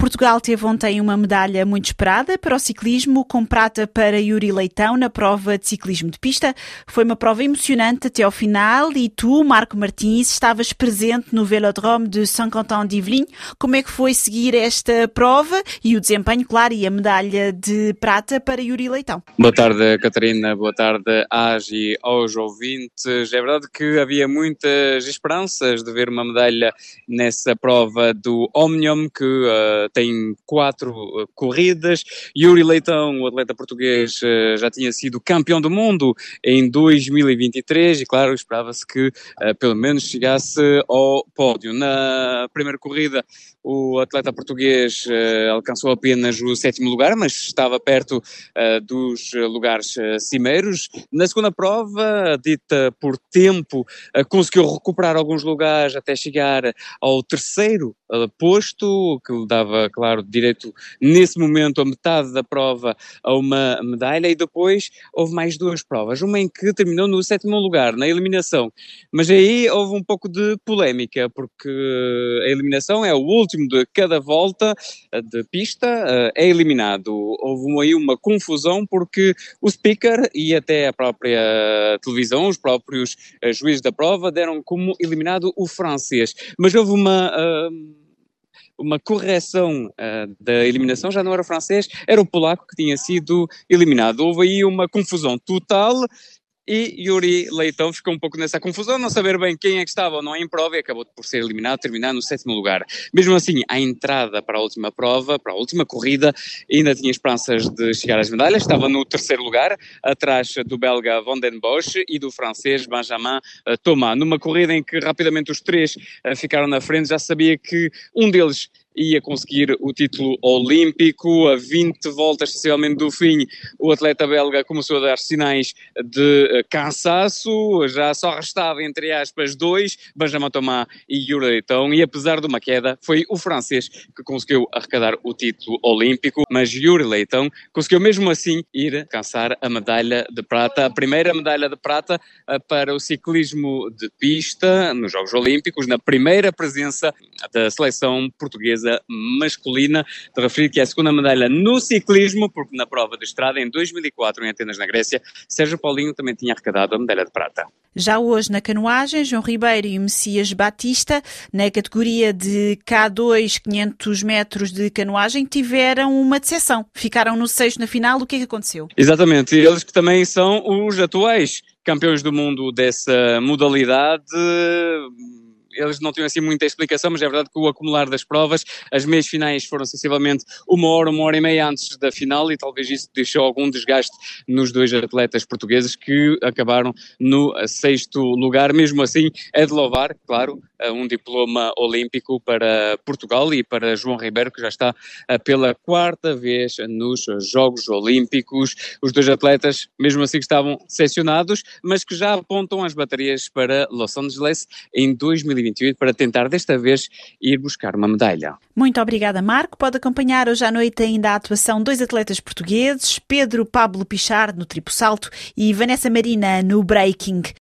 Portugal teve ontem uma medalha muito esperada para o ciclismo, com prata para Yuri Leitão na prova de ciclismo de pista. Foi uma prova emocionante até ao final e tu, Marco Martins, estavas presente no Velodrome de Saint-Quentin-d'Yvelines. Como é que foi seguir esta prova e o desempenho, claro, e a medalha de prata para Yuri Leitão? Boa tarde, Catarina. Boa tarde às e aos ouvintes. É verdade que havia muitas esperanças de ver uma medalha nessa prova do Omnium, que tem 4 corridas. Yuri Leitão, o atleta português, já tinha sido campeão do mundo em 2023 e, claro, esperava-se que pelo menos chegasse ao pódio. Na primeira corrida, o atleta português alcançou apenas o 7º lugar, mas estava perto dos lugares cimeiros. Na segunda prova, dita por tempo, conseguiu recuperar alguns lugares até chegar ao 3º posto, que lhe dava, claro, direito nesse momento a metade da prova a uma medalha, e depois houve mais 2 provas, uma em que terminou no 7º lugar, na eliminação, mas aí houve um pouco de polémica, porque a eliminação é o último de cada volta de pista, é eliminado. Houve aí uma confusão porque o speaker e até a própria televisão, os próprios juízes da prova, deram como eliminado o francês, mas houve uma correção da eliminação, já não era o francês, era o polaco que tinha sido eliminado. Houve aí uma confusão total e Yuri Leitão ficou um pouco nessa confusão, não saber bem quem é que estava ou não em prova, e acabou por ser eliminado, terminar no 7º lugar. Mesmo assim, à entrada para a última prova, para a última corrida, ainda tinha esperanças de chegar às medalhas, estava no 3º lugar, atrás do belga Van den Bosch e do francês Benjamin Thomas. Numa corrida em que rapidamente os 3 ficaram na frente, já sabia que um deles ia conseguir o título olímpico. A 20 voltas, sensivelmente, do fim, o atleta belga começou a dar sinais de cansaço, já só restava, entre aspas, 2, Benjamin Thomas e Yuri Leitão, e apesar de uma queda, foi o francês que conseguiu arrecadar o título olímpico, mas Yuri Leitão conseguiu mesmo assim ir alcançar a medalha de prata, a primeira medalha de prata para o ciclismo de pista nos Jogos Olímpicos, na primeira presença da seleção portuguesa masculina. De referir que é a segunda medalha no ciclismo, porque na prova de estrada em 2004 em Atenas, na Grécia, Sérgio Paulinho também tinha arrecadado a medalha de prata. Já hoje na canoagem, João Ribeiro e Messias Batista, na categoria de K2 500 metros de canoagem, tiveram uma decepção. Ficaram no 6º na final. O que é que aconteceu? Exatamente, eles que também são os atuais campeões do mundo dessa modalidade. Eles não tinham assim muita explicação, mas é verdade que o acumular das provas, as meias finais foram sensivelmente uma hora e meia antes da final, e talvez isso deixou algum desgaste nos 2 atletas portugueses que acabaram no 6º lugar. Mesmo assim, é de louvar, claro, um diploma olímpico para Portugal e para João Ribeiro, que já está pela 4ª vez nos Jogos Olímpicos. Os 2 atletas, mesmo assim, que estavam decepcionados, mas que já apontam as baterias para Los Angeles em 2028 para tentar desta vez ir buscar uma medalha. Muito obrigada, Marco. Pode acompanhar hoje à noite ainda a atuação de 2 atletas portugueses, Pedro Pablo Pichard no triplo salto e Vanessa Marina no breaking.